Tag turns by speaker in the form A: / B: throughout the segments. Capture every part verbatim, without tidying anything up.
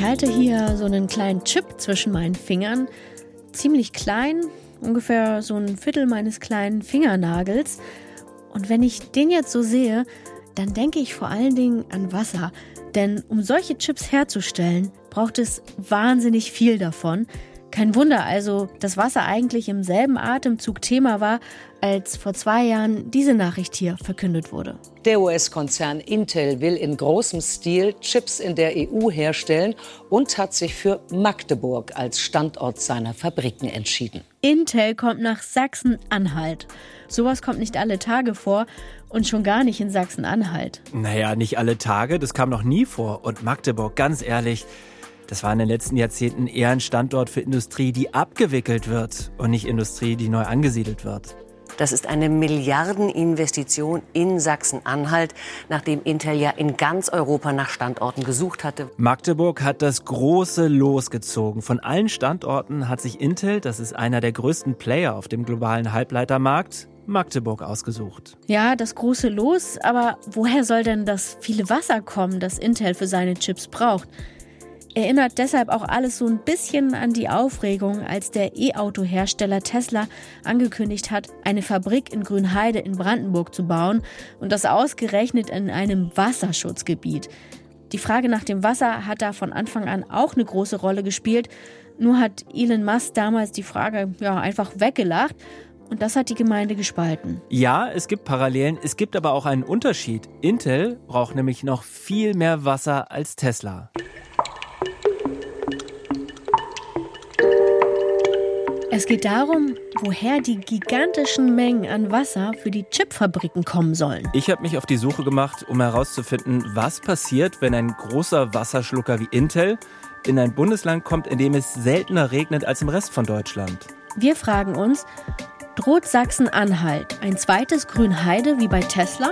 A: Ich halte hier so einen kleinen Chip zwischen meinen Fingern, ziemlich klein, ungefähr so ein Viertel meines kleinen Fingernagels. Und wenn ich den jetzt so sehe, dann denke ich vor allen Dingen an Wasser. Denn um solche Chips herzustellen, braucht es wahnsinnig viel davon. Kein Wunder also, dass Wasser eigentlich im selben Atemzug Thema war, als vor zwei Jahren diese Nachricht hier verkündet wurde.
B: Der U S-Konzern Intel will in großem Stil Chips in der E U herstellen und hat sich für Magdeburg als Standort seiner Fabriken entschieden.
A: Intel kommt nach Sachsen-Anhalt. Sowas kommt nicht alle Tage vor und schon gar nicht in Sachsen-Anhalt.
C: Naja, nicht alle Tage, das kam noch nie vor. Und Magdeburg, ganz ehrlich, das war in den letzten Jahrzehnten eher ein Standort für Industrie, die abgewickelt wird und nicht Industrie, die neu angesiedelt wird.
D: Das ist eine Milliardeninvestition in Sachsen-Anhalt, nachdem Intel ja in ganz Europa nach Standorten gesucht hatte.
C: Magdeburg hat das große Los gezogen. Von allen Standorten hat sich Intel, das ist einer der größten Player auf dem globalen Halbleitermarkt, Magdeburg ausgesucht.
A: Ja, das große Los, aber woher soll denn das viele Wasser kommen, das Intel für seine Chips braucht? Erinnert deshalb auch alles so ein bisschen an die Aufregung, als der E-Auto-Hersteller Tesla angekündigt hat, eine Fabrik in Grünheide in Brandenburg zu bauen und das ausgerechnet in einem Wasserschutzgebiet. Die Frage nach dem Wasser hat da von Anfang an auch eine große Rolle gespielt. Nur hat Elon Musk damals die Frage ja einfach weggelacht. Und das hat die Gemeinde gespalten.
C: Ja, es gibt Parallelen, es gibt aber auch einen Unterschied. Intel braucht nämlich noch viel mehr Wasser als Tesla.
A: Es geht darum, woher die gigantischen Mengen an Wasser für die Chipfabriken kommen sollen.
C: Ich habe mich auf die Suche gemacht, um herauszufinden, was passiert, wenn ein großer Wasserschlucker wie Intel in ein Bundesland kommt, in dem es seltener regnet als im Rest von Deutschland.
A: Wir fragen uns, droht Sachsen-Anhalt ein zweites Grünheide wie bei Tesla?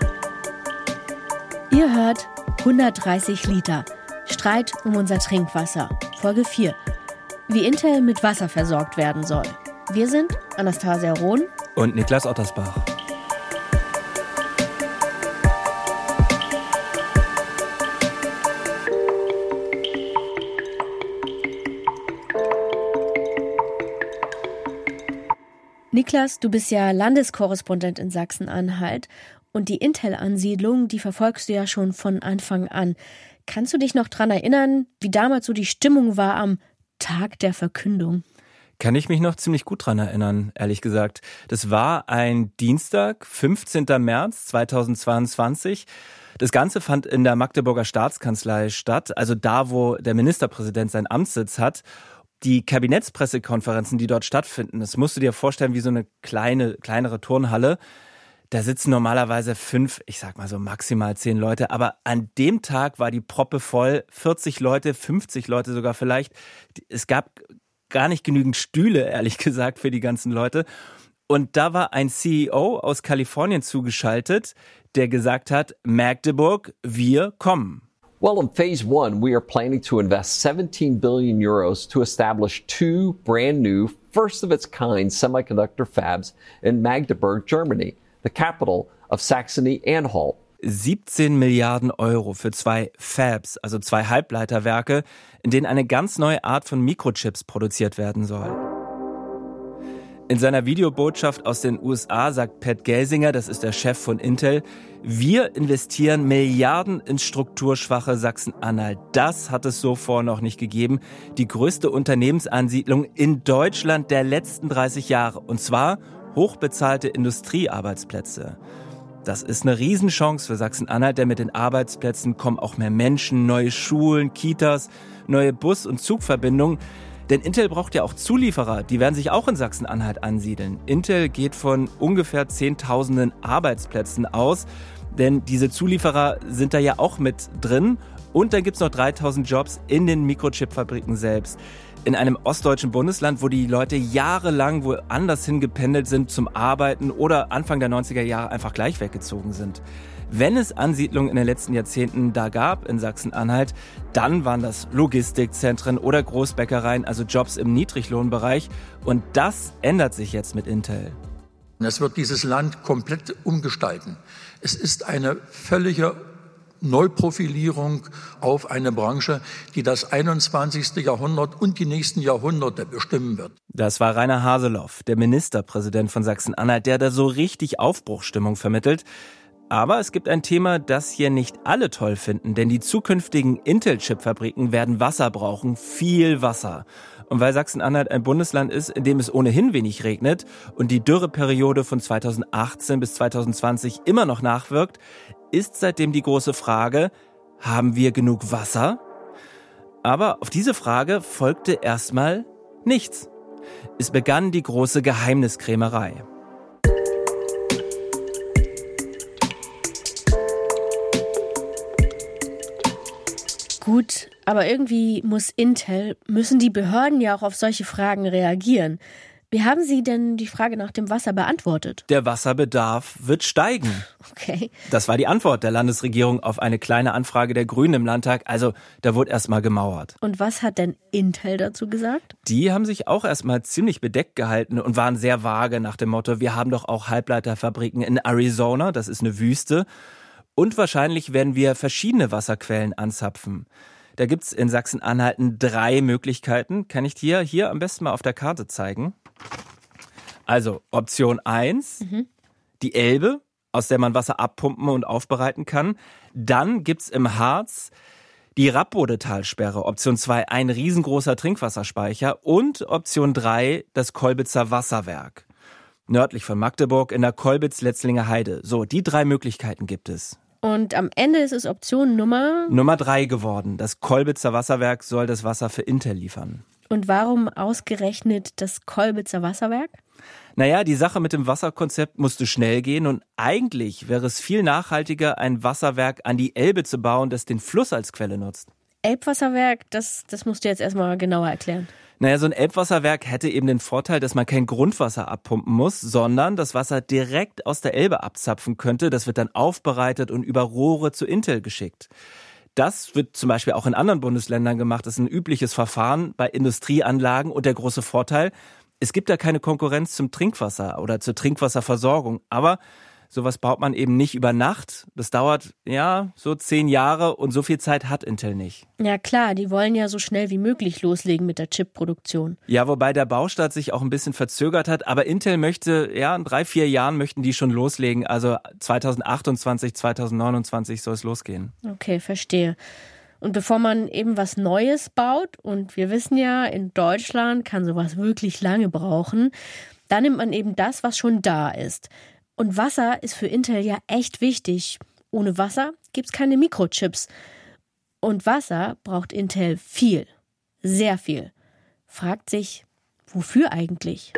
A: Ihr hört hundertdreißig Liter. Streit um unser Trinkwasser. Folge vier. Wie Intel mit Wasser versorgt werden soll. Wir sind Anastasia Rohn
C: und Niklas Ottersbach.
A: Niklas, du bist ja Landeskorrespondent in Sachsen-Anhalt und die Intel-Ansiedlung, die verfolgst du ja schon von Anfang an. Kannst du dich noch daran erinnern, wie damals so die Stimmung war am Tag der Verkündung?
C: Kann ich mich noch ziemlich gut dran erinnern, ehrlich gesagt. Das war ein Dienstag, fünfzehnten März zweitausendzweiundzwanzig. Das Ganze fand in der Magdeburger Staatskanzlei statt, also da, wo der Ministerpräsident seinen Amtssitz hat. Die Kabinettspressekonferenzen, die dort stattfinden, das musst du dir vorstellen wie so eine kleine, kleinere Turnhalle. Da sitzen normalerweise fünf, ich sag mal so maximal zehn Leute, aber an dem Tag war die Proppe voll, vierzig Leute, fünfzig Leute sogar vielleicht. Es gab gar nicht genügend Stühle, ehrlich gesagt, für die ganzen Leute. Und da war ein C E O aus Kalifornien zugeschaltet, der gesagt hat, Magdeburg, wir kommen.
E: Well, in phase one, we are planning to invest seventeen billion euros to establish two brand new, first of its kind semiconductor fabs in Magdeburg, Germany, the capital of Saxony-Anhalt.
C: siebzehn Milliarden Euro für zwei Fabs, also zwei Halbleiterwerke, in denen eine ganz neue Art von Mikrochips produziert werden soll. In seiner Videobotschaft aus den U S A sagt Pat Gelsinger, das ist der Chef von Intel, wir investieren Milliarden ins strukturschwache Sachsen-Anhalt. Das hat es so vor noch nicht gegeben. Die größte Unternehmensansiedlung in Deutschland der letzten dreißig Jahre. Und zwar hochbezahlte Industriearbeitsplätze. Das ist eine Riesenchance für Sachsen-Anhalt, denn mit den Arbeitsplätzen kommen auch mehr Menschen, neue Schulen, Kitas, neue Bus- und Zugverbindungen. Denn Intel braucht ja auch Zulieferer, die werden sich auch in Sachsen-Anhalt ansiedeln. Intel geht von ungefähr zehntausenden Arbeitsplätzen aus, denn diese Zulieferer sind da ja auch mit drin. Und dann gibt's noch dreitausend Jobs in den Mikrochip-Fabriken selbst. In einem ostdeutschen Bundesland, wo die Leute jahrelang woanders hingependelt sind zum Arbeiten oder Anfang der neunziger Jahre einfach gleich weggezogen sind. Wenn es Ansiedlungen in den letzten Jahrzehnten da gab in Sachsen-Anhalt, dann waren das Logistikzentren oder Großbäckereien, also Jobs im Niedriglohnbereich. Und das ändert sich jetzt mit Intel.
F: Das wird dieses Land komplett umgestalten. Es ist eine völlige Neuprofilierung auf eine Branche, die das einundzwanzigste Jahrhundert und die nächsten Jahrhunderte bestimmen wird.
C: Das war Rainer Haseloff, der Ministerpräsident von Sachsen-Anhalt, der da so richtig Aufbruchsstimmung vermittelt. Aber es gibt ein Thema, das hier nicht alle toll finden, denn die zukünftigen Intel-Chip-Fabriken werden Wasser brauchen, viel Wasser. Und weil Sachsen-Anhalt ein Bundesland ist, in dem es ohnehin wenig regnet und die Dürreperiode von zweitausendachtzehn bis zweitausendzwanzig immer noch nachwirkt, ist seitdem die große Frage, haben wir genug Wasser? Aber auf diese Frage folgte erstmal nichts. Es begann die große Geheimniskrämerei.
A: Gut, aber irgendwie muss Intel, müssen die Behörden ja auch auf solche Fragen reagieren. Wie haben Sie denn die Frage nach dem Wasser beantwortet?
C: Der Wasserbedarf wird steigen.
A: Okay.
C: Das war die Antwort der Landesregierung auf eine kleine Anfrage der Grünen im Landtag. Also da wurde erstmal gemauert.
A: Und was hat denn Intel dazu gesagt?
C: Die haben sich auch erstmal ziemlich bedeckt gehalten und waren sehr vage nach dem Motto, wir haben doch auch Halbleiterfabriken in Arizona, das ist eine Wüste. Und wahrscheinlich werden wir verschiedene Wasserquellen anzapfen. Da gibt's in Sachsen-Anhalt drei Möglichkeiten. Kann ich dir hier am besten mal auf der Karte zeigen? Also Option eins, mhm. die Elbe, aus der man Wasser abpumpen und aufbereiten kann. Dann gibt's im Harz die Rappbodetalsperre. Option zwei, ein riesengroßer Trinkwasserspeicher. Und Option drei, das Kolbitzer Wasserwerk. Nördlich von Magdeburg in der Kolbitz-Letzlinger Heide. So, die drei Möglichkeiten gibt es.
A: Und am Ende ist es Option Nummer?
C: Nummer drei geworden. Das Kolbitzer Wasserwerk soll das Wasser für Intel liefern.
A: Und warum ausgerechnet das Kolbitzer Wasserwerk?
C: Naja, die Sache mit dem Wasserkonzept musste schnell gehen und eigentlich wäre es viel nachhaltiger, ein Wasserwerk an die Elbe zu bauen, das den Fluss als Quelle nutzt.
A: Elbwasserwerk, das, das musst du jetzt erstmal genauer erklären.
C: Naja, so ein Elbwasserwerk hätte eben den Vorteil, dass man kein Grundwasser abpumpen muss, sondern das Wasser direkt aus der Elbe abzapfen könnte. Das wird dann aufbereitet und über Rohre zu Intel geschickt. Das wird zum Beispiel auch in anderen Bundesländern gemacht. Das ist ein übliches Verfahren bei Industrieanlagen. Und der große Vorteil, es gibt da keine Konkurrenz zum Trinkwasser oder zur Trinkwasserversorgung. Aber sowas baut man eben nicht über Nacht. Das dauert, ja, so zehn Jahre und so viel Zeit hat Intel nicht.
A: Ja klar, die wollen ja so schnell wie möglich loslegen mit der Chipproduktion.
C: Ja, wobei der Baustart sich auch ein bisschen verzögert hat. Aber Intel möchte, ja, in drei, vier Jahren möchten die schon loslegen. Also zweitausendachtundzwanzig, zweitausendneunundzwanzig soll es losgehen.
A: Okay, verstehe. Und bevor man eben was Neues baut, und wir wissen ja, in Deutschland kann sowas wirklich lange brauchen, dann nimmt man eben das, was schon da ist. Und Wasser ist für Intel ja echt wichtig. Ohne Wasser gibt's keine Mikrochips. Und Wasser braucht Intel viel. Sehr viel. Fragt sich, wofür eigentlich?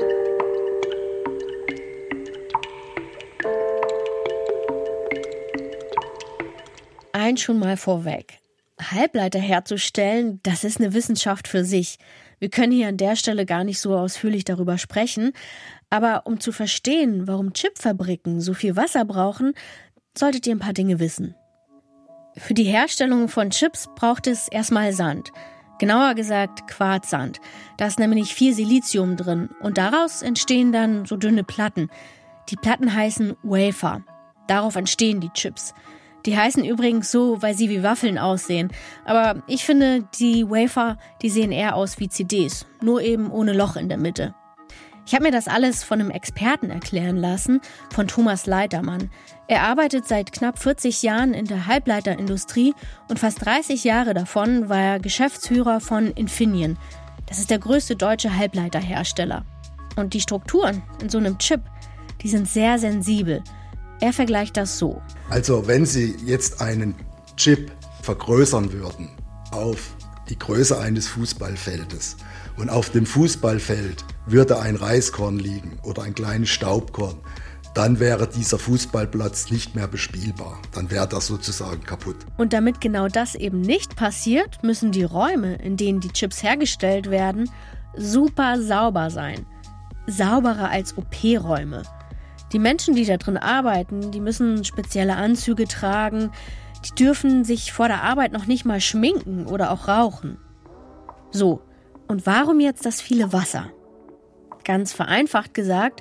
A: Eins schon mal vorweg. Halbleiter herzustellen, das ist eine Wissenschaft für sich. Wir können hier an der Stelle gar nicht so ausführlich darüber sprechen. Aber um zu verstehen, warum Chipfabriken so viel Wasser brauchen, solltet ihr ein paar Dinge wissen. Für die Herstellung von Chips braucht es erstmal Sand. Genauer gesagt Quarzsand. Da ist nämlich viel Silizium drin und daraus entstehen dann so dünne Platten. Die Platten heißen Wafer. Darauf entstehen die Chips. Die heißen übrigens so, weil sie wie Waffeln aussehen. Aber ich finde, die Wafer, die sehen eher aus wie C Ds, nur eben ohne Loch in der Mitte. Ich habe mir das alles von einem Experten erklären lassen, von Thomas Leitermann. Er arbeitet seit knapp vierzig Jahren in der Halbleiterindustrie und fast dreißig Jahre davon war er Geschäftsführer von Infineon. Das ist der größte deutsche Halbleiterhersteller. Und die Strukturen in so einem Chip, die sind sehr sensibel. Er vergleicht das so.
G: Also wenn Sie jetzt einen Chip vergrößern würden auf die Größe eines Fußballfeldes und auf dem Fußballfeld würde ein Reiskorn liegen oder ein kleines Staubkorn, dann wäre dieser Fußballplatz nicht mehr bespielbar. Dann wäre das sozusagen kaputt.
A: Und damit genau das eben nicht passiert, müssen die Räume, in denen die Chips hergestellt werden, super sauber sein. Sauberer als O P-Räume. Die Menschen, die da drin arbeiten, die müssen spezielle Anzüge tragen. Die dürfen sich vor der Arbeit noch nicht mal schminken oder auch rauchen. So, und warum jetzt das viele Wasser? Ganz vereinfacht gesagt,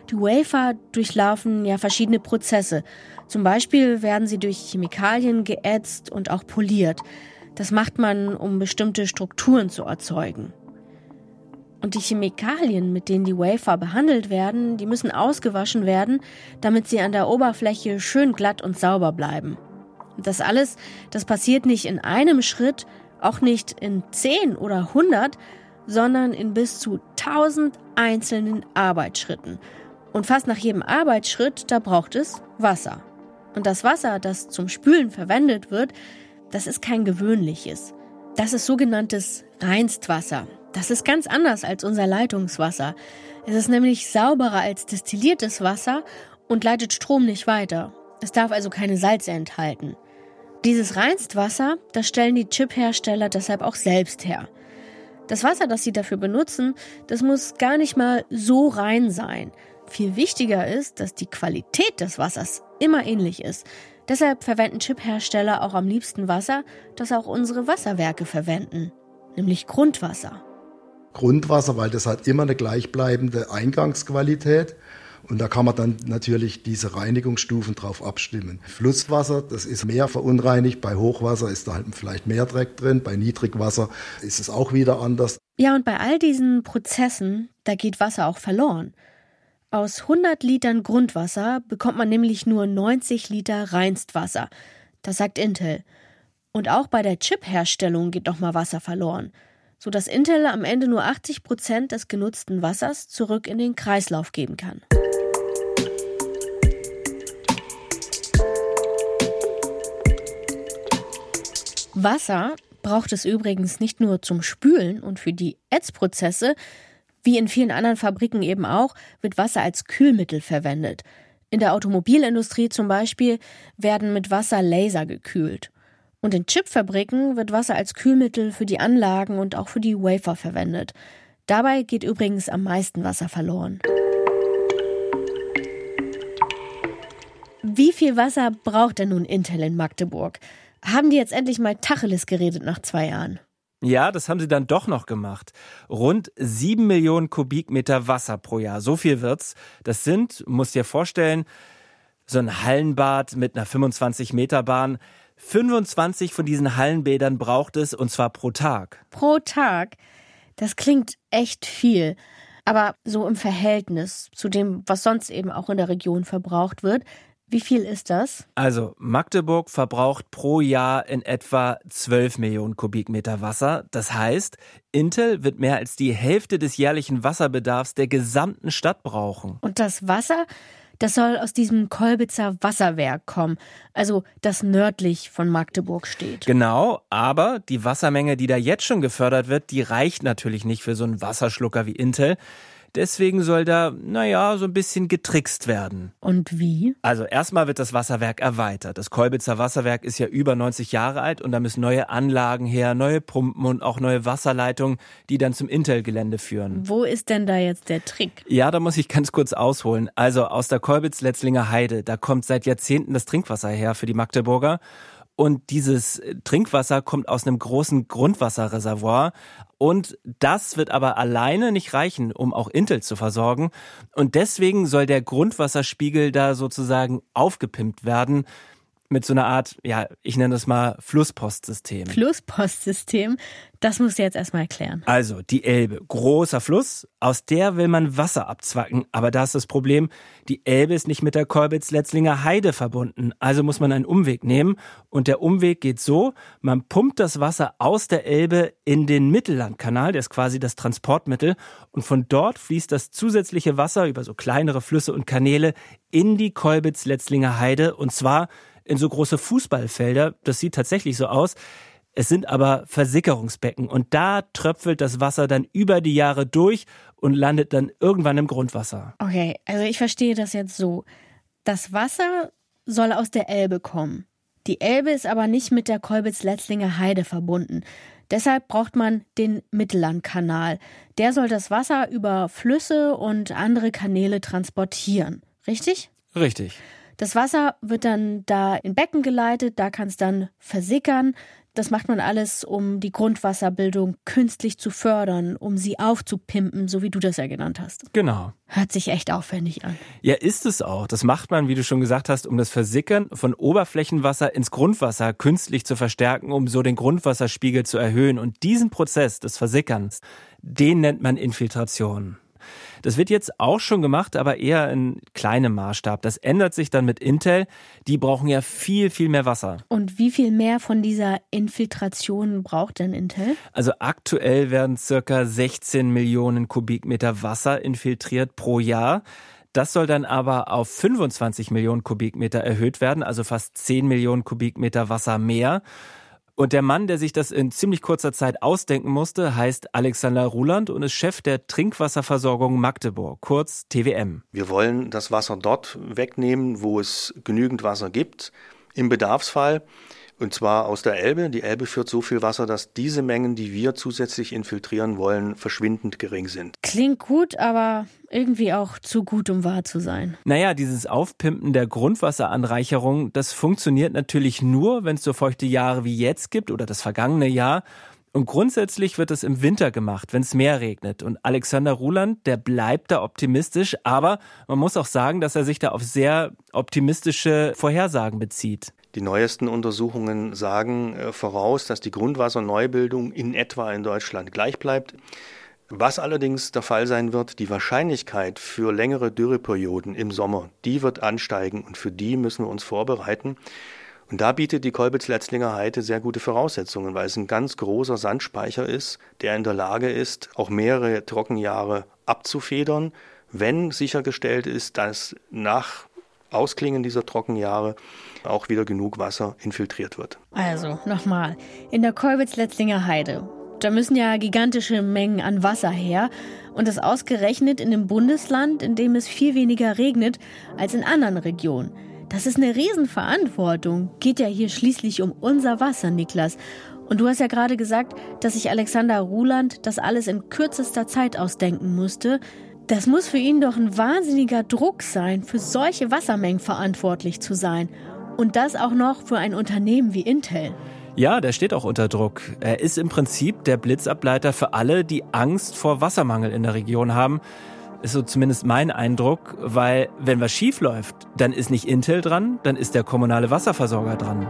A: Die Wafer durchlaufen ja verschiedene Prozesse. Zum Beispiel werden sie durch Chemikalien geätzt und auch poliert. Das macht man, um bestimmte Strukturen zu erzeugen. Und die Chemikalien, mit denen die Wafer behandelt werden, die müssen ausgewaschen werden, damit sie an der Oberfläche schön glatt und sauber bleiben. Und das alles, das passiert nicht in einem Schritt, auch nicht in zehn oder hundert, sondern in bis zu tausend einzelnen Arbeitsschritten. Und fast nach jedem Arbeitsschritt, da braucht es Wasser. Und das Wasser, das zum Spülen verwendet wird, das ist kein gewöhnliches. Das ist sogenanntes Reinstwasser. Das ist ganz anders als unser Leitungswasser. Es ist nämlich sauberer als destilliertes Wasser und leitet Strom nicht weiter. Es darf also keine Salze enthalten. Dieses Reinstwasser, das stellen die Chiphersteller deshalb auch selbst her. Das Wasser, das sie dafür benutzen, das muss gar nicht mal so rein sein. Viel wichtiger ist, dass die Qualität des Wassers immer ähnlich ist. Deshalb verwenden Chiphersteller auch am liebsten Wasser, das auch unsere Wasserwerke verwenden, nämlich Grundwasser.
G: Grundwasser, weil das hat immer eine gleichbleibende Eingangsqualität. Und da kann man dann natürlich diese Reinigungsstufen drauf abstimmen. Flusswasser, das ist mehr verunreinigt. Bei Hochwasser ist da halt vielleicht mehr Dreck drin. Bei Niedrigwasser ist es auch wieder anders.
A: Ja, und bei all diesen Prozessen, da geht Wasser auch verloren. Aus hundert Litern Grundwasser bekommt man nämlich nur neunzig Liter Reinstwasser. Das sagt Intel. Und auch bei der Chipherstellung geht nochmal Wasser verloren, sodass Intel am Ende nur achtzig Prozent des genutzten Wassers zurück in den Kreislauf geben kann. Wasser braucht es übrigens nicht nur zum Spülen und für die Ätzprozesse. Wie in vielen anderen Fabriken eben auch, wird Wasser als Kühlmittel verwendet. In der Automobilindustrie zum Beispiel werden mit Wasser Laser gekühlt. Und in Chipfabriken wird Wasser als Kühlmittel für die Anlagen und auch für die Wafer verwendet. Dabei geht übrigens am meisten Wasser verloren. Wie viel Wasser braucht denn nun Intel in Magdeburg? Haben die jetzt endlich mal Tacheles geredet nach zwei Jahren?
C: Ja, das haben sie dann doch noch gemacht. Rund sieben Millionen Kubikmeter Wasser pro Jahr. So viel wird's. Das sind, musst dir vorstellen, so ein Hallenbad mit einer fünfundzwanzig Meter Bahn. fünfundzwanzig von diesen Hallenbädern braucht es, und zwar pro Tag.
A: Pro Tag? Das klingt echt viel. Aber so im Verhältnis zu dem, was sonst eben auch in der Region verbraucht wird, wie viel ist das?
C: Also Magdeburg verbraucht pro Jahr in etwa zwölf Millionen Kubikmeter Wasser. Das heißt, Intel wird mehr als die Hälfte des jährlichen Wasserbedarfs der gesamten Stadt brauchen.
A: Und das Wasser, das soll aus diesem Kolbitzer Wasserwerk kommen, also das nördlich von Magdeburg steht.
C: Genau, aber die Wassermenge, die da jetzt schon gefördert wird, die reicht natürlich nicht für so einen Wasserschlucker wie Intel. Deswegen soll da, naja, so ein bisschen getrickst werden.
A: Und wie?
C: Also erstmal wird das Wasserwerk erweitert. Das Kolbitzer Wasserwerk ist ja über neunzig Jahre alt und da müssen neue Anlagen her, neue Pumpen und auch neue Wasserleitungen, die dann zum Intel-Gelände führen.
A: Wo ist denn da jetzt der Trick?
C: Ja, da muss ich ganz kurz ausholen. Also aus der Kolbitz-Letzlinger Heide, da kommt seit Jahrzehnten das Trinkwasser her für die Magdeburger. Und dieses Trinkwasser kommt aus einem großen Grundwasserreservoir. Und das wird aber alleine nicht reichen, um auch Intel zu versorgen. Und deswegen soll der Grundwasserspiegel da sozusagen aufgepimpt werden mit so einer Art, ja, ich nenne das mal Flusspostsystem.
A: Flusspostsystem? Das musst du jetzt erstmal erklären.
C: Also die Elbe, großer Fluss, aus der will man Wasser abzwacken. Aber da ist das Problem, die Elbe ist nicht mit der Kolbitz-Letzlinger Heide verbunden. Also muss man einen Umweg nehmen. Und der Umweg geht so, man pumpt das Wasser aus der Elbe in den Mittellandkanal, der ist quasi das Transportmittel. Und von dort fließt das zusätzliche Wasser über so kleinere Flüsse und Kanäle in die Kolbitz-Letzlinger Heide. Und zwar in so große Fußballfelder. Das sieht tatsächlich so aus. Es sind aber Versickerungsbecken und da tröpfelt das Wasser dann über die Jahre durch und landet dann irgendwann im Grundwasser.
A: Okay, also ich verstehe das jetzt so. Das Wasser soll aus der Elbe kommen. Die Elbe ist aber nicht mit der Kolbitz-Letzlinger Heide verbunden. Deshalb braucht man den Mittellandkanal. Der soll das Wasser über Flüsse und andere Kanäle transportieren. Richtig?
C: Richtig.
A: Das Wasser wird dann da in Becken geleitet, da kann es dann versickern. Das macht man alles, um die Grundwasserbildung künstlich zu fördern, um sie aufzupimpen, so wie du das ja genannt hast.
C: Genau.
A: Hört sich echt aufwendig an.
C: Ja, ist es auch. Das macht man, wie du schon gesagt hast, um das Versickern von Oberflächenwasser ins Grundwasser künstlich zu verstärken, um so den Grundwasserspiegel zu erhöhen. Und diesen Prozess des Versickerns, den nennt man Infiltration. Das wird jetzt auch schon gemacht, aber eher in kleinem Maßstab. Das ändert sich dann mit Intel. Die brauchen ja viel, viel mehr Wasser.
A: Und wie viel mehr von dieser Infiltration braucht denn Intel?
C: Also aktuell werden circa sechzehn Millionen Kubikmeter Wasser infiltriert pro Jahr. Das soll dann aber auf fünfundzwanzig Millionen Kubikmeter erhöht werden, also fast zehn Millionen Kubikmeter Wasser mehr. Und der Mann, der sich das in ziemlich kurzer Zeit ausdenken musste, heißt Alexander Ruland und ist Chef der Trinkwasserversorgung Magdeburg, kurz T W M.
H: Wir wollen das Wasser dort wegnehmen, wo es genügend Wasser gibt, im Bedarfsfall. Und zwar aus der Elbe. Die Elbe führt so viel Wasser, dass diese Mengen, die wir zusätzlich infiltrieren wollen, verschwindend gering sind.
A: Klingt gut, aber irgendwie auch zu gut, um wahr zu sein.
C: Naja, dieses Aufpimpen der Grundwasseranreicherung, das funktioniert natürlich nur, wenn es so feuchte Jahre wie jetzt gibt oder das vergangene Jahr. Und grundsätzlich wird es im Winter gemacht, wenn es mehr regnet. Und Alexander Ruland, der bleibt da optimistisch, aber man muss auch sagen, dass er sich da auf sehr optimistische Vorhersagen bezieht.
H: Die neuesten Untersuchungen sagen äh, voraus, dass die Grundwasserneubildung in etwa in Deutschland gleich bleibt. Was allerdings der Fall sein wird, die Wahrscheinlichkeit für längere Dürreperioden im Sommer, die wird ansteigen und für die müssen wir uns vorbereiten. Und da bietet die Kolbitz-Letzlinger Heide sehr gute Voraussetzungen, weil es ein ganz großer Sandspeicher ist, der in der Lage ist, auch mehrere Trockenjahre abzufedern, wenn sichergestellt ist, dass nach Ausklingen dieser Trockenjahre auch wieder genug Wasser infiltriert wird.
A: Also, nochmal, in der Kolbitz-Letzlinger Heide, da müssen ja gigantische Mengen an Wasser her und das ausgerechnet in einem Bundesland, in dem es viel weniger regnet als in anderen Regionen. Das ist eine Riesenverantwortung. Geht ja hier schließlich um unser Wasser, Niklas. Und du hast ja gerade gesagt, dass sich Alexander Ruland das alles in kürzester Zeit ausdenken musste. Das muss für ihn doch ein wahnsinniger Druck sein, für solche Wassermengen verantwortlich zu sein. Und das auch noch für ein Unternehmen wie Intel.
C: Ja, der steht auch unter Druck. Er ist im Prinzip der Blitzableiter für alle, die Angst vor Wassermangel in der Region haben. Ist so zumindest mein Eindruck, weil wenn was schief läuft, dann ist nicht Intel dran, dann ist der kommunale Wasserversorger dran.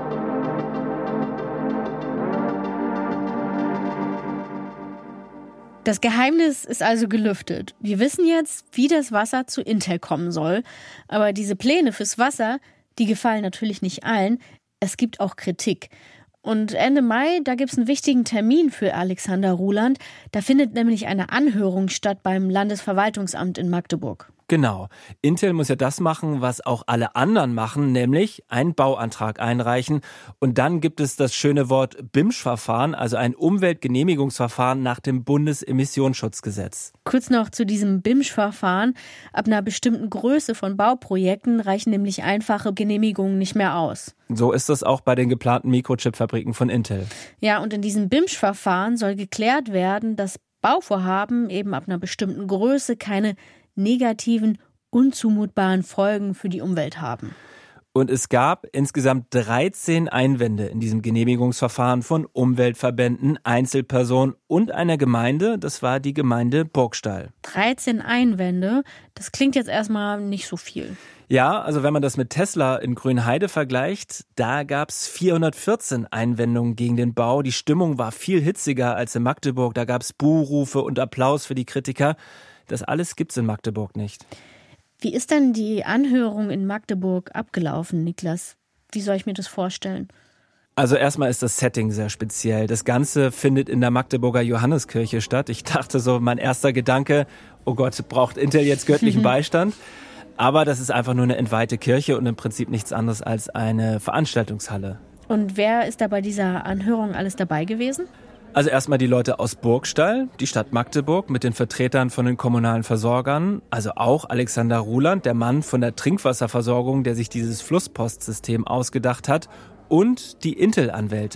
A: Das Geheimnis ist also gelüftet. Wir wissen jetzt, wie das Wasser zu Intel kommen soll. Aber diese Pläne fürs Wasser, die gefallen natürlich nicht allen. Es gibt auch Kritik. Und Ende Mai, da gibt es einen wichtigen Termin für Alexander Ruland. Da findet nämlich eine Anhörung statt beim Landesverwaltungsamt in Magdeburg.
C: Genau. Intel muss ja das machen, was auch alle anderen machen, nämlich einen Bauantrag einreichen. Und dann gibt es das schöne Wort B I M Sch-Verfahren, also ein Umweltgenehmigungsverfahren nach dem Bundesemissionsschutzgesetz.
A: Kurz noch zu diesem B I M Sch-Verfahren. Ab einer bestimmten Größe von Bauprojekten reichen nämlich einfache Genehmigungen nicht mehr aus.
C: So ist das auch bei den geplanten Mikrochip-Fabriken von Intel.
A: Ja, und in diesem B I M Sch-Verfahren soll geklärt werden, dass Bauvorhaben eben ab einer bestimmten Größe keine negativen, unzumutbaren Folgen für die Umwelt haben.
C: Und es gab insgesamt dreizehn Einwände in diesem Genehmigungsverfahren von Umweltverbänden, Einzelpersonen und einer Gemeinde. Das war die Gemeinde Burgstall.
A: dreizehn Einwände, das klingt jetzt erstmal nicht so viel.
C: Ja, also wenn man das mit Tesla in Grünheide vergleicht, da gab es vierhundertvierzehn Einwendungen gegen den Bau. Die Stimmung war viel hitziger als in Magdeburg. Da gab es Buhrufe und Applaus für die Kritiker. Das alles gibt's in Magdeburg nicht.
A: Wie ist denn die Anhörung in Magdeburg abgelaufen, Niklas? Wie soll ich mir das vorstellen?
C: Also erstmal ist das Setting sehr speziell. Das Ganze findet in der Magdeburger Johanneskirche statt. Ich dachte so, mein erster Gedanke, oh Gott, braucht Intel jetzt göttlichen Beistand? Aber das ist einfach nur eine entweihte Kirche und im Prinzip nichts anderes als eine Veranstaltungshalle.
A: Und wer ist da bei dieser Anhörung alles dabei gewesen?
C: Also erstmal die Leute aus Burgstall, die Stadt Magdeburg mit den Vertretern von den kommunalen Versorgern, also auch Alexander Ruland, der Mann von der Trinkwasserversorgung, der sich dieses Flusspostsystem ausgedacht hat, und die Intel-Anwälte.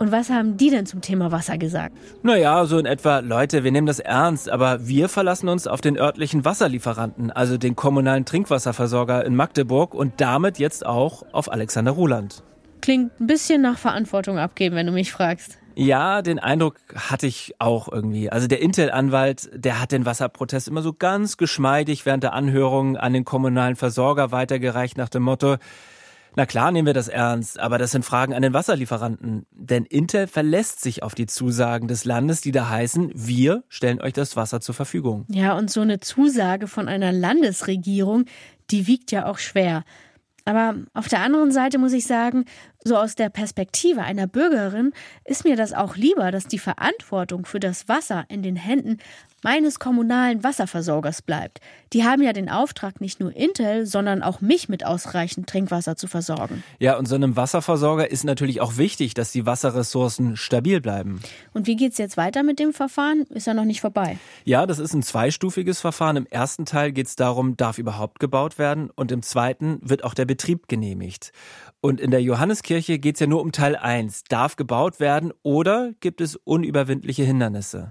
A: Und was haben die denn zum Thema Wasser gesagt?
C: Naja, so in etwa, Leute, wir nehmen das ernst, aber wir verlassen uns auf den örtlichen Wasserlieferanten, also den kommunalen Trinkwasserversorger in Magdeburg und damit jetzt auch auf Alexander Ruland.
A: Klingt ein bisschen nach Verantwortung abgeben, wenn du mich fragst.
C: Ja, den Eindruck hatte ich auch irgendwie. Also der Intel-Anwalt, der hat den Wasserprotest immer so ganz geschmeidig während der Anhörung an den kommunalen Versorger weitergereicht nach dem Motto, na klar nehmen wir das ernst, aber das sind Fragen an den Wasserlieferanten. Denn Intel verlässt sich auf die Zusagen des Landes, die da heißen, wir stellen euch das Wasser zur Verfügung.
A: Ja, und so eine Zusage von einer Landesregierung, die wiegt ja auch schwer. Aber auf der anderen Seite muss ich sagen, so aus der Perspektive einer Bürgerin ist mir das auch lieber, dass die Verantwortung für das Wasser in den Händen meines kommunalen Wasserversorgers bleibt. Die haben ja den Auftrag, nicht nur Intel, sondern auch mich mit ausreichend Trinkwasser zu versorgen.
C: Ja, und so einem Wasserversorger ist natürlich auch wichtig, dass die Wasserressourcen stabil bleiben.
A: Und wie geht's jetzt weiter mit dem Verfahren? Ist ja noch nicht vorbei.
C: Ja, das ist ein zweistufiges Verfahren. Im ersten Teil geht es darum, darf überhaupt gebaut werden? Und im zweiten wird auch der Betrieb genehmigt. Und in der Johanneskirche geht es ja nur um Teil eins. Darf gebaut werden oder gibt es unüberwindliche Hindernisse?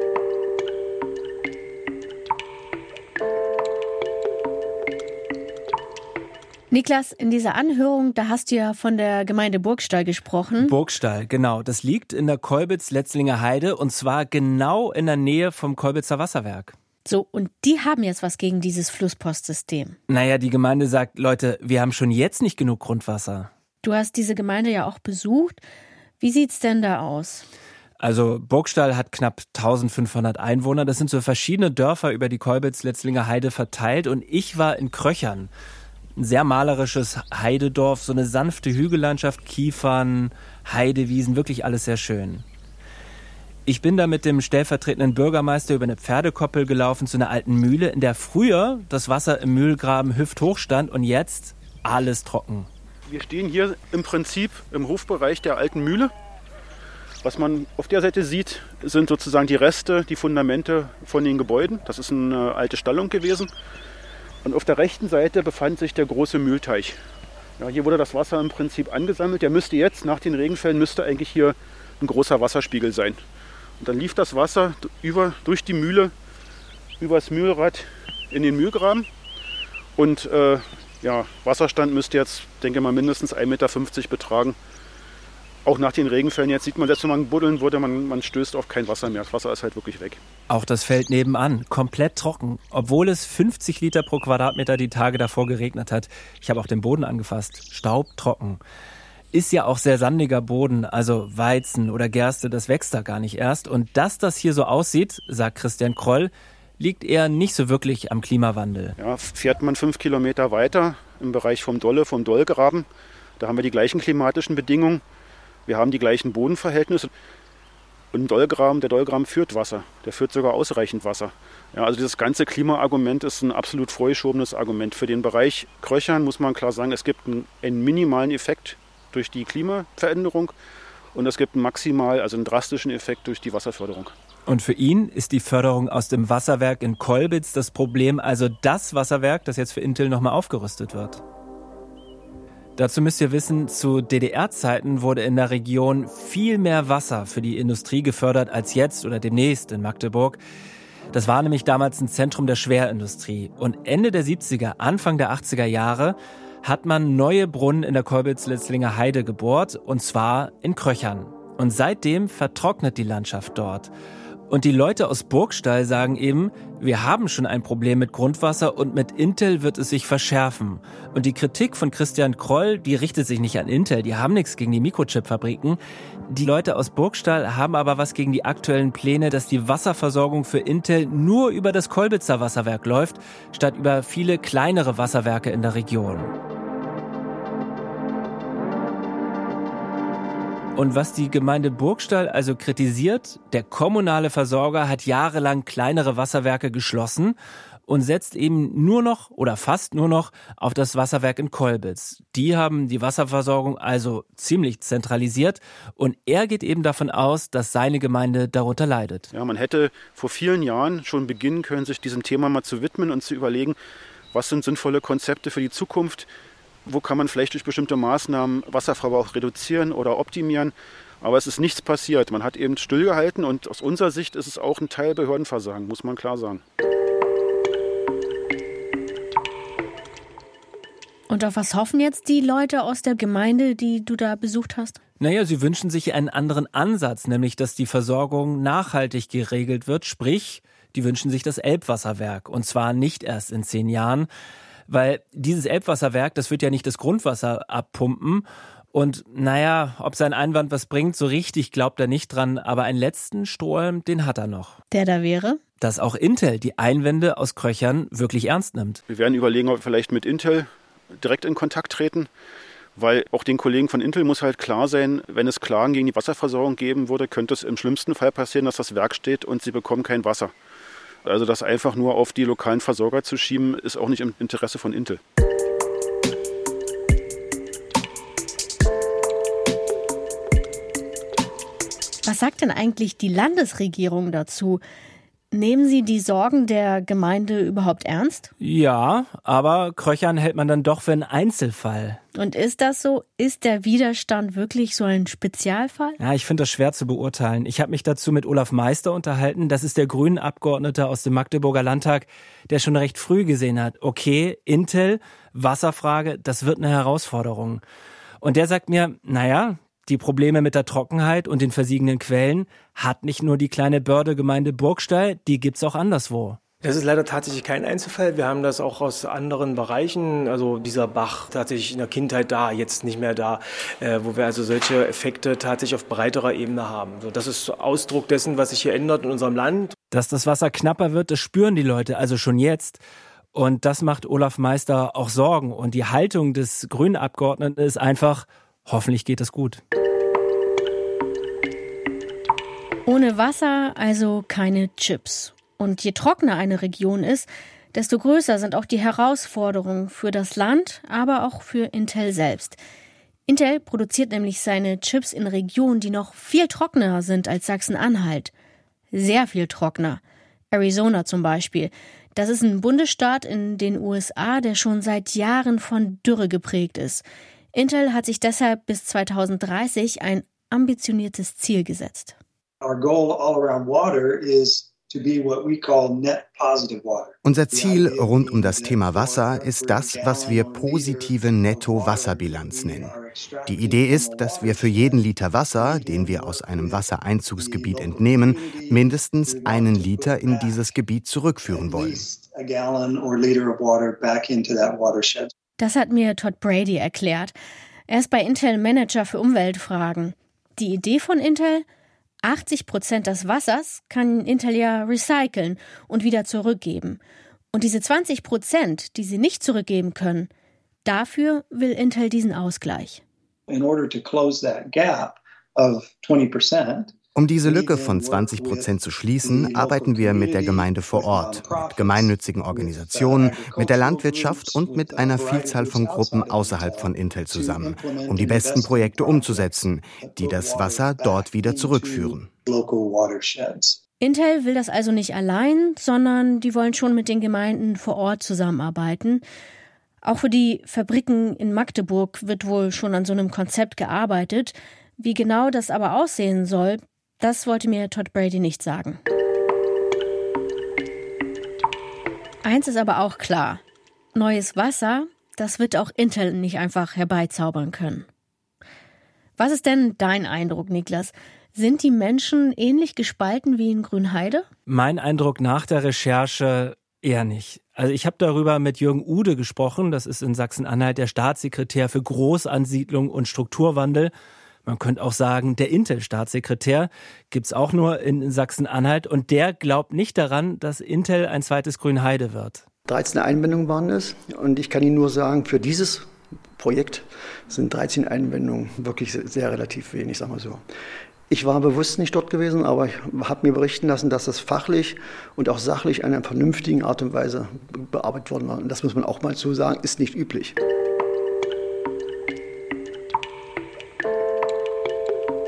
A: Niklas, in dieser Anhörung, da hast du ja von der Gemeinde Burgstall gesprochen.
C: Burgstall, genau. Das liegt in der Kolbitz-Letzlinger Heide und zwar genau in der Nähe vom Kolbitzer Wasserwerk.
A: So, und die haben jetzt was gegen dieses Flusspostsystem.
C: Naja, die Gemeinde sagt, Leute, wir haben schon jetzt nicht genug Grundwasser.
A: Du hast diese Gemeinde ja auch besucht. Wie sieht's denn da aus?
C: Also Burgstall hat knapp eintausendfünfhundert Einwohner. Das sind so verschiedene Dörfer über die Kolbitz-Letzlinger Heide verteilt. Und ich war in Kröchern. Ein sehr malerisches Heidedorf, so eine sanfte Hügellandschaft, Kiefern, Heidewiesen, wirklich alles sehr schön. Ich bin da mit dem stellvertretenden Bürgermeister über eine Pferdekoppel gelaufen zu einer alten Mühle, in der früher das Wasser im Mühlgraben hüfthoch stand und jetzt alles trocken.
I: Wir stehen hier im Prinzip im Hofbereich der alten Mühle. Was man auf der Seite sieht, sind sozusagen die Reste, die Fundamente von den Gebäuden. Das ist eine alte Stallung gewesen. Und auf der rechten Seite befand sich der große Mühlteich. Ja, hier wurde das Wasser im Prinzip angesammelt. Der müsste jetzt, nach den Regenfällen, müsste eigentlich hier ein großer Wasserspiegel sein. Und dann lief das Wasser über, durch die Mühle, übers Mühlrad in den Mühlgraben. Und äh, ja, Wasserstand müsste jetzt, denke ich mal, mindestens ein Meter fünfzig betragen. Auch nach den Regenfällen, jetzt sieht man, selbst wenn man buddeln würde, man, man stößt auf kein Wasser mehr. Das Wasser ist halt wirklich weg.
C: Auch das Feld nebenan, komplett trocken, obwohl es fünfzig Liter pro Quadratmeter die Tage davor geregnet hat. Ich habe auch den Boden angefasst, staubtrocken. Ist ja auch sehr sandiger Boden, also Weizen oder Gerste, das wächst da gar nicht erst. Und dass das hier so aussieht, sagt Christian Kroll, liegt eher nicht so wirklich am Klimawandel.
I: Ja, fährt man fünf Kilometer weiter im Bereich vom Dolle, vom Dollgraben, da haben wir die gleichen klimatischen Bedingungen. Wir haben die gleichen Bodenverhältnisse. Und ein Dollgraben, der Dollgraben führt Wasser. Der führt sogar ausreichend Wasser. Ja, also dieses ganze Klimaargument ist ein absolut vorgeschobenes Argument. Für den Bereich Kröchern muss man klar sagen, es gibt einen, einen minimalen Effekt durch die Klimaveränderung und es gibt einen maximal, also einen drastischen Effekt durch die Wasserförderung.
C: Und für ihn ist die Förderung aus dem Wasserwerk in Kolbitz das Problem, also das Wasserwerk, das jetzt für Intel nochmal aufgerüstet wird. Dazu müsst ihr wissen, zu D D R-Zeiten wurde in der Region viel mehr Wasser für die Industrie gefördert als jetzt oder demnächst in Magdeburg. Das war nämlich damals ein Zentrum der Schwerindustrie. Und Ende der siebziger, Anfang der achtziger Jahre hat man neue Brunnen in der Kolbitz-Letzlinger Heide gebohrt, und zwar in Kröchern. Und seitdem vertrocknet die Landschaft dort. Und die Leute aus Burgstall sagen eben, wir haben schon ein Problem mit Grundwasser und mit Intel wird es sich verschärfen. Und die Kritik von Christian Kroll, die richtet sich nicht an Intel, die haben nichts gegen die Mikrochip-Fabriken. Die Leute aus Burgstall haben aber was gegen die aktuellen Pläne, dass die Wasserversorgung für Intel nur über das Kolbitzer Wasserwerk läuft, statt über viele kleinere Wasserwerke in der Region. Und was die Gemeinde Burgstall also kritisiert, der kommunale Versorger hat jahrelang kleinere Wasserwerke geschlossen und setzt eben nur noch oder fast nur noch auf das Wasserwerk in Kolbitz. Die haben die Wasserversorgung also ziemlich zentralisiert und er geht eben davon aus, dass seine Gemeinde darunter leidet.
I: Ja, man hätte vor vielen Jahren schon beginnen können, sich diesem Thema mal zu widmen und zu überlegen, was sind sinnvolle Konzepte für die Zukunft. wo kann man vielleicht durch bestimmte Maßnahmen Wasserverbrauch reduzieren oder optimieren. Aber es ist nichts passiert. Man hat eben stillgehalten und aus unserer Sicht ist es auch ein Teil Behördenversagen, muss man klar sagen.
A: Und auf was hoffen jetzt die Leute aus der Gemeinde, die du da besucht hast?
C: Naja, sie wünschen sich einen anderen Ansatz, nämlich dass die Versorgung nachhaltig geregelt wird. Sprich, die wünschen sich das Elbwasserwerk. Und zwar nicht erst in zehn Jahren. Weil dieses Elbwasserwerk, das wird ja nicht das Grundwasser abpumpen. Und naja, ob sein Einwand was bringt, so richtig glaubt er nicht dran. Aber einen letzten Strohhalm, den hat er noch.
A: Der da wäre?
C: Dass auch Intel die Einwände aus Kröchern wirklich ernst nimmt.
I: Wir werden überlegen, ob wir vielleicht mit Intel direkt in Kontakt treten. Weil auch den Kollegen von Intel muss halt klar sein, wenn es Klagen gegen die Wasserversorgung geben würde, könnte es im schlimmsten Fall passieren, dass das Werk steht und sie bekommen kein Wasser. Also das einfach nur auf die lokalen Versorger zu schieben, ist auch nicht im Interesse von Intel.
A: Was sagt denn eigentlich die Landesregierung dazu? Nehmen Sie die Sorgen der Gemeinde überhaupt ernst?
C: Ja, aber Kröchern hält man dann doch für einen Einzelfall.
A: Und ist das so? Ist der Widerstand wirklich so ein Spezialfall?
C: Ja, ich finde das schwer zu beurteilen. Ich habe mich dazu mit Olaf Meister unterhalten. Das ist der Grünen-Abgeordnete aus dem Magdeburger Landtag, der schon recht früh gesehen hat, okay, Intel, Wasserfrage, das wird eine Herausforderung. Und der sagt mir, naja, die Probleme mit der Trockenheit und den versiegenden Quellen hat nicht nur die kleine Börde-Gemeinde Burgstall, die gibt's auch anderswo.
J: Das ist leider tatsächlich kein Einzelfall. Wir haben das auch aus anderen Bereichen. Also dieser Bach tatsächlich in der Kindheit da, jetzt nicht mehr da, äh, wo wir also solche Effekte tatsächlich auf breiterer Ebene haben. So, das ist Ausdruck dessen, was sich hier ändert in unserem Land.
C: Dass das Wasser knapper wird, das spüren die Leute also schon jetzt. Und das macht Olaf Meister auch Sorgen. Und die Haltung des grünen Abgeordneten ist einfach, hoffentlich geht es gut.
A: Ohne Wasser also keine Chips. Und je trockener eine Region ist, desto größer sind auch die Herausforderungen für das Land, aber auch für Intel selbst. Intel produziert nämlich seine Chips in Regionen, die noch viel trockener sind als Sachsen-Anhalt. Sehr viel trockener. Arizona zum Beispiel. Das ist ein Bundesstaat in den U S A, der schon seit Jahren von Dürre geprägt ist. Intel hat sich deshalb bis zweitausenddreißig ein ambitioniertes Ziel gesetzt.
K: Our goal all around water is to be what we call net positive water.
L: Unser Ziel rund um das Thema Wasser ist das, was wir positive Netto-Wasserbilanz nennen. Die Idee ist, dass wir für jeden Liter Wasser, den wir aus einem Wassereinzugsgebiet entnehmen, mindestens einen Liter in dieses Gebiet zurückführen wollen.
A: Das hat mir Todd Brady erklärt. Er ist bei Intel Manager für Umweltfragen. Die Idee von Intel? achtzig Prozent des Wassers kann Intel ja recyceln und wieder zurückgeben. Und diese zwanzig Prozent, die sie nicht zurückgeben können, dafür will Intel diesen Ausgleich.
K: In order to close that gap of twenty percent,
L: um diese Lücke von zwanzig Prozent zu schließen, arbeiten wir mit der Gemeinde vor Ort, mit gemeinnützigen Organisationen, mit der Landwirtschaft und mit einer Vielzahl von Gruppen außerhalb von Intel zusammen, um die besten Projekte umzusetzen, die das Wasser dort wieder zurückführen.
A: Intel will das also nicht allein, sondern die wollen schon mit den Gemeinden vor Ort zusammenarbeiten. Auch für die Fabriken in Magdeburg wird wohl schon an so einem Konzept gearbeitet. Wie genau das aber aussehen soll, das wollte mir Todd Brady nicht sagen. Eins ist aber auch klar. Neues Wasser, das wird auch Intel nicht einfach herbeizaubern können. Was ist denn dein Eindruck, Niklas? Sind die Menschen ähnlich gespalten wie in Grünheide?
C: Mein Eindruck nach der Recherche eher nicht. Also ich habe darüber mit Jürgen Ude gesprochen. Das ist in Sachsen-Anhalt der Staatssekretär für Großansiedlung und Strukturwandel. Man könnte auch sagen, der Intel-Staatssekretär gibt's auch nur in Sachsen-Anhalt. Und der glaubt nicht daran, dass Intel ein zweites Grünheide wird.
M: dreizehn Einwendungen waren es. Und ich kann Ihnen nur sagen, für dieses Projekt sind dreizehn Einwendungen wirklich sehr relativ wenig, sagen wir so. Ich war bewusst nicht dort gewesen, aber ich habe mir berichten lassen, dass das fachlich und auch sachlich in einer vernünftigen Art und Weise bearbeitet worden war. Und das muss man auch mal so sagen, ist nicht üblich.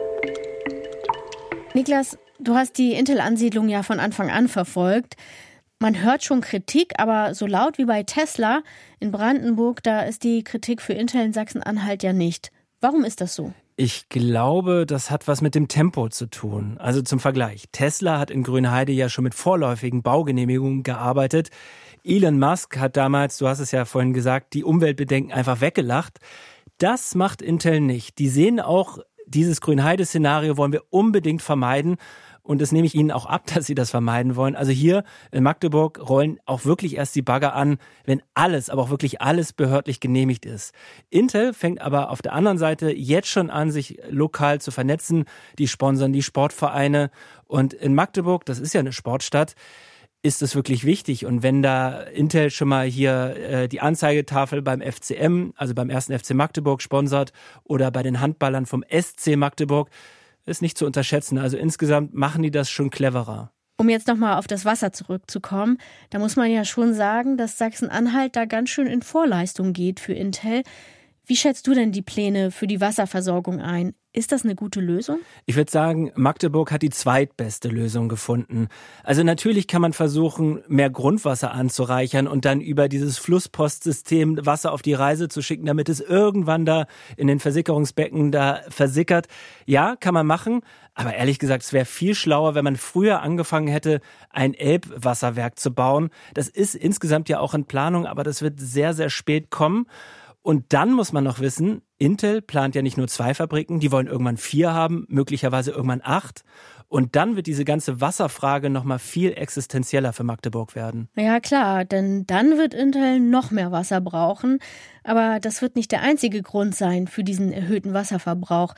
A: Niklas, du hast die Intel-Ansiedlung ja von Anfang an verfolgt. Man hört schon Kritik, aber so laut wie bei Tesla in Brandenburg, da ist die Kritik für Intel in Sachsen-Anhalt ja nicht. Warum ist das so?
C: Ich glaube, das hat was mit dem Tempo zu tun. Also zum Vergleich. Tesla hat in Grünheide ja schon mit vorläufigen Baugenehmigungen gearbeitet. Elon Musk hat damals, du hast es ja vorhin gesagt, die Umweltbedenken einfach weggelacht. Das macht Intel nicht. Die sehen auch, dieses Grünheide-Szenario wollen wir unbedingt vermeiden. Und das nehme ich Ihnen auch ab, dass Sie das vermeiden wollen. Also hier in Magdeburg rollen auch wirklich erst die Bagger an, wenn alles, aber auch wirklich alles behördlich genehmigt ist. Intel fängt aber auf der anderen Seite jetzt schon an, sich lokal zu vernetzen. Die sponsern die Sportvereine. Und in Magdeburg, das ist ja eine Sportstadt, ist es wirklich wichtig. Und wenn da Intel schon mal hier äh, die Anzeigetafel beim F C M, also beim ersten F C Magdeburg sponsert oder bei den Handballern vom S C Magdeburg, ist nicht zu unterschätzen. Also insgesamt machen die das schon cleverer.
A: Um jetzt nochmal auf das Wasser zurückzukommen, da muss man ja schon sagen, dass Sachsen-Anhalt da ganz schön in Vorleistung geht für Intel. Wie schätzt du denn die Pläne für die Wasserversorgung ein? Ist das eine gute Lösung?
C: Ich würde sagen, Magdeburg hat die zweitbeste Lösung gefunden. Also natürlich kann man versuchen, mehr Grundwasser anzureichern und dann über dieses Flusspostsystem Wasser auf die Reise zu schicken, damit es irgendwann da in den Versickerungsbecken da versickert. Ja, kann man machen. Aber ehrlich gesagt, es wäre viel schlauer, wenn man früher angefangen hätte, ein Elbwasserwerk zu bauen. Das ist insgesamt ja auch in Planung, aber das wird sehr, sehr spät kommen. Und dann muss man noch wissen, Intel plant ja nicht nur zwei Fabriken, die wollen irgendwann vier haben, möglicherweise irgendwann acht. Und dann wird diese ganze Wasserfrage noch mal viel existenzieller für Magdeburg werden.
A: Ja klar, denn dann wird Intel noch mehr Wasser brauchen. Aber das wird nicht der einzige Grund sein für diesen erhöhten Wasserverbrauch.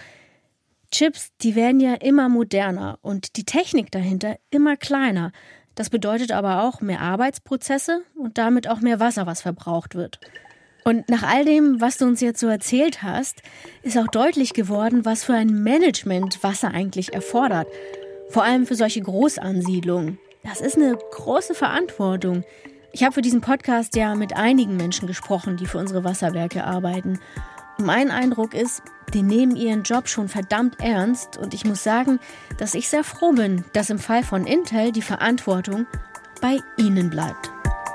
A: Chips, die werden ja immer moderner und die Technik dahinter immer kleiner. Das bedeutet aber auch mehr Arbeitsprozesse und damit auch mehr Wasser, was verbraucht wird. Und nach all dem, was du uns jetzt so erzählt hast, ist auch deutlich geworden, was für ein Management Wasser eigentlich erfordert. Vor allem für solche Großansiedlungen. Das ist eine große Verantwortung. Ich habe für diesen Podcast ja mit einigen Menschen gesprochen, die für unsere Wasserwerke arbeiten. Und mein Eindruck ist, die nehmen ihren Job schon verdammt ernst. Und ich muss sagen, dass ich sehr froh bin, dass im Fall von Intel die Verantwortung bei ihnen bleibt.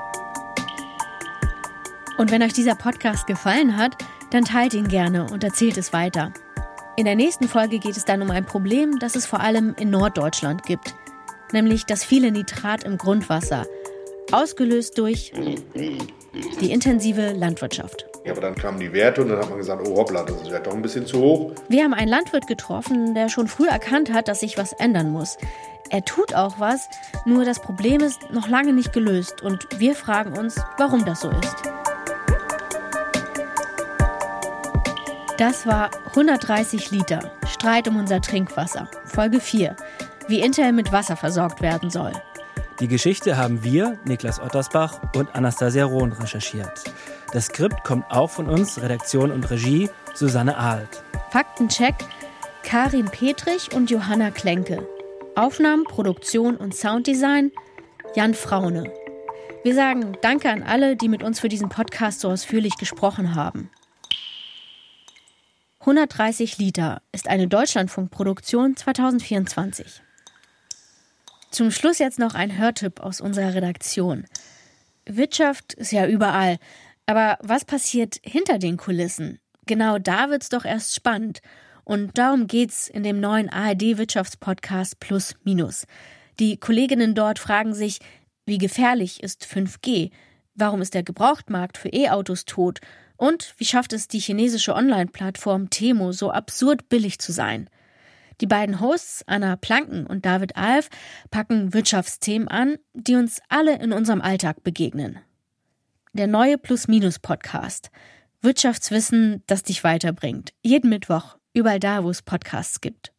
A: Und wenn euch dieser Podcast gefallen hat, dann teilt ihn gerne und erzählt es weiter. In der nächsten Folge geht es dann um ein Problem, das es vor allem in Norddeutschland gibt. Nämlich das viele Nitrat im Grundwasser. Ausgelöst durch die intensive Landwirtschaft.
N: Ja, aber dann kamen die Werte und dann hat man gesagt, oh hoppla, das ist ja doch ein bisschen zu hoch.
A: Wir haben einen Landwirt getroffen, der schon früh erkannt hat, dass sich was ändern muss. Er tut auch was, nur das Problem ist noch lange nicht gelöst. Und wir fragen uns, warum das so ist. Das war hundertdreißig Liter, Streit um unser Trinkwasser, Folge vier, wie Intel mit Wasser versorgt werden soll.
C: Die Geschichte haben wir, Niklas Ottersbach und Anastasia Rohn, recherchiert. Das Skript kommt auch von uns, Redaktion und Regie, Susanne Ahlt.
A: Faktencheck, Karin Petrich und Johanna Klenke. Aufnahmen, Produktion und Sounddesign, Jan Fraune. Wir sagen Danke an alle, die mit uns für diesen Podcast so ausführlich gesprochen haben. hundertdreißig Liter ist eine Deutschlandfunk-Produktion zwanzig vierundzwanzig. Zum Schluss jetzt noch ein Hörtipp aus unserer Redaktion. Wirtschaft ist ja überall, aber was passiert hinter den Kulissen? Genau da wird's doch erst spannend. Und darum geht's in dem neuen A R D-Wirtschaftspodcast Plus Minus. Die Kolleginnen dort fragen sich, wie gefährlich ist fünf G? Warum ist der Gebrauchtmarkt für E-Autos tot? Und wie schafft es die chinesische Online-Plattform Temu so absurd billig zu sein? Die beiden Hosts, Anna Planken und David Alf, packen Wirtschaftsthemen an, die uns alle in unserem Alltag begegnen. Der neue Plus-Minus-Podcast. Wirtschaftswissen, das dich weiterbringt. Jeden Mittwoch, überall da, wo es Podcasts gibt.